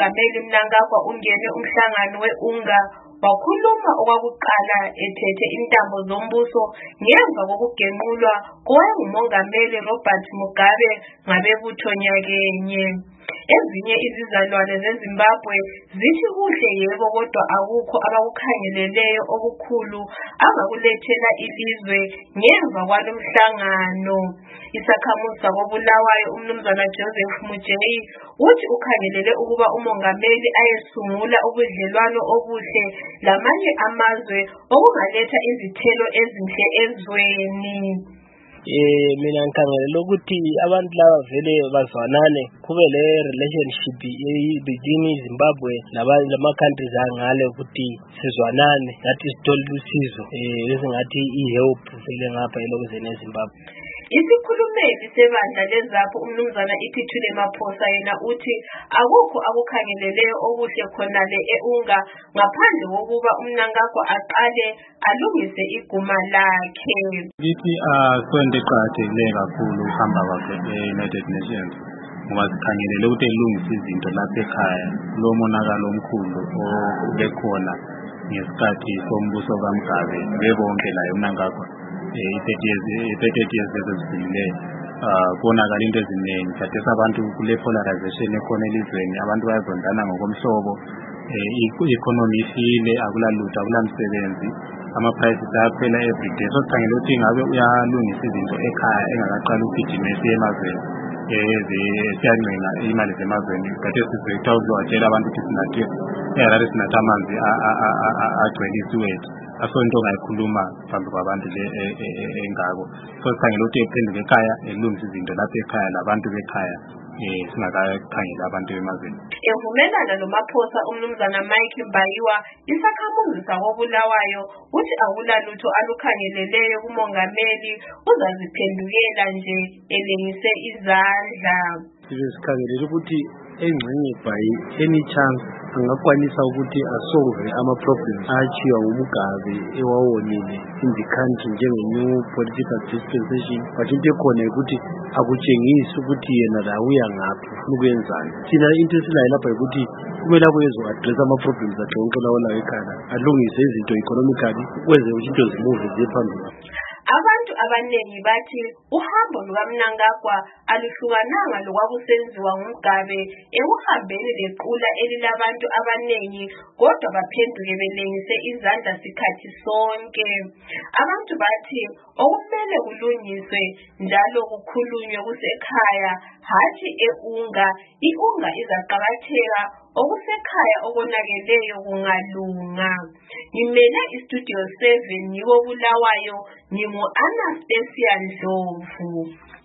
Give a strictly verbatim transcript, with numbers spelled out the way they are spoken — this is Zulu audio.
uMongameli Mnangagwa ungene umhlangano we-UNGA wakhuluma okwakuqala ethethe intambo zombuso ngemva kokugenqulwa kowayenguMongameli Robert Mugabe ngabebutho nyakenye. Ezinye izizalwane zeZimbabwe zithi kuhle yebo kodwa akukho abakukhangeleleyo okukhulu angakulethela ilizwe ngemva kwalo mhlangano. Isakhamuzi sakobulawayo uMnumzana Joseph Mujei uthi ukhangelele ukuba uMongameli ayesungula ubudlelwano obuhle lamanye amazwe okungaletha izithelo ezinhle ezweni. Eh mina ngikhangelela ukuthi abantu laba vele bazwanane kube le relationship between Zimbabwe lama countries angale ukuthi sizwanane that is totally usizo eh bese ngathi ihelp vele ngapha elokuzeni eZimbabwe. Isikhulumeli sebandla leZAPHU uMnumzana Iphithule Maphosa yena uthi akukho akukhangeleleyo okuhle khona le e-UNGA ngaphandle kokuba uMnangagwa aqale alungise iguma lakhe. Lithi asonto eqhakathekileyo kakhulu uhamba kwakhe e-United Nations ngoba sikhangelele ukuthi elungise izinto lapha ekhaya lo monakalo omkhulu obekhona ngesikhathi sombuso kaMugabe bebonke la eMnangagwa i-thirty years ezidlulileyo konakala into eziningi khathesi abantu kule polarization ekhona elizweni abantu bayazondana ngokomhlobo i-economy ifile akulalutho akulamsebenzi ama-prices ayakhwela everyday so sikhangele ukuthi ngabe uyalungisa izinto ekhaya engakaqala ukugijima esiye emazweni siyancenga imali zemazweni khathesi sizekuthiwa uzowatshela abantu ukuthi sinathe eharare sinathe amanzi agcwele isiwethu asonto ongayikhuluma phambi kwabantu le engako so sikhangele ukuthi ephenduke ekhaya elungisa izinto lapha ekhaya labantu bekhaya eh singakakhangela abantu emazweni. Evumelana noMaphosa uMnumzana Mike Mbayiwa isakhamuzi sakobulawayo uthi akulalutho alukhangeleleyo kuMongameli uzaziphendukela nje elengise izandla. Sisikhangelela ukuthi engcenye by any chance angakwanisa ukuthi asolve ama-problems achiwa nguMugabe ewawonile in the country njenge-new political dispensation but into ekhona ukuthi akutshengisi ukuthi yena la uya ngaphi ufuna ukuyenzani. Thina into esilayo lapha ukuthi kumele abo ezo-address ama-problems akhe wonke lawo lawo ekhaya alungise izinto economically ukwenzela ukuthi into zimuve ziye phambili. Abantu abaningi bathi uhambo lukaMnangagwa aluhlukananga lokwakusenziwa nguMugabe ekuhambeni lequla elilabantu abaningi kodwa baphenduke belengise izandla sikhathi sonke. Abantu bathi okumele kulungiswe njalo kukhulunywe kusekhaya hathi e-UNGA i-UNGA izaqakatheka okusekhaya okonakeleyo kungalunga. Ngimele iStudio seven yiwo Bulawayo ngingu Anastasia Ndlovu.